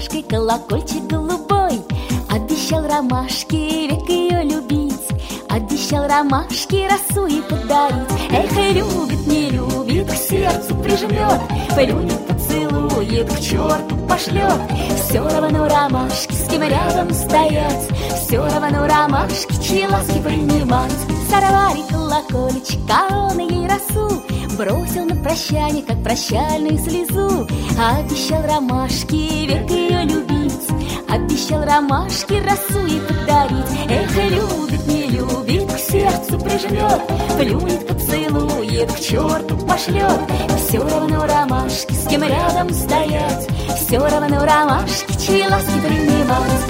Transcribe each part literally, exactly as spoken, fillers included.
ромашкой колокольчик голубой. Обещал ромашке век ее любить, обещал ромашке росу ей подарить. Эх, и любит, не любит, к сердцу прижмет, плюнет, поцелует, к черту пошлет. Все равно ромашке, с кем рядом стоять, все равно ромашке, чьи ласки принимать. Сорвали колокольчик, а он ей росу бросил на прощание, как прощальную слезу. Обещал ромашке век ее любить, обещал ромашке росу ей подарить. Эх, любит, не любит, к сердцу прижмет, плюнет, поцелует, к черту пошлет. Все равно ромашке, с кем рядом стоять, все равно ромашке, чьи ласки принимать.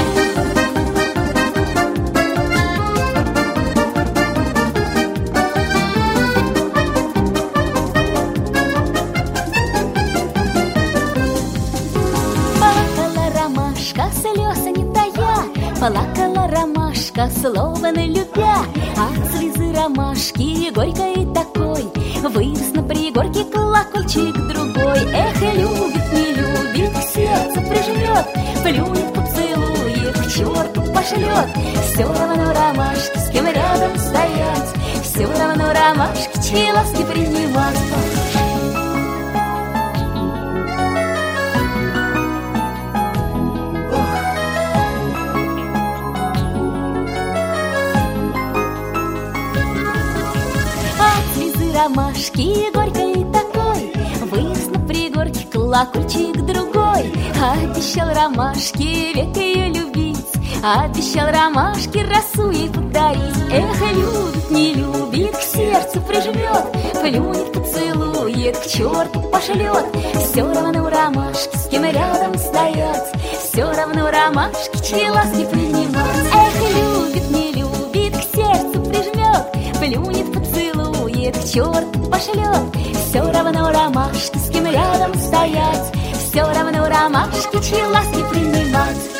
Слез не тая, плакала ромашка, словно любя. От слезы ромашки горькой такой вырос на пригорке колокольчик другой. Эх, любит, не любит, к сердцу прижмет, плюнет, поцелует, к черту пошлет. Все равно ромашки, с кем рядом стоять, все равно ромашки, чьи ласки принимать. Ромашки горькой такой вырос на пригорке колокольчик другой. Обещал ромашке век ее любить, обещал ромашке росу ей подарить. Эх, любит, не любит, к сердцу прижмет, плюнет, поцелует, к черту пошлет. Все равно ромашки, с кем рядом стоять, все равно ромашки, чьи ласки принимать. Эх, любит, не любит, к сердцу прижмет, плюнет, поцелует, к черту пошлет. Все равно ромашки, с кем рядом стоять, все равно ромашки, чьи ласки принимать.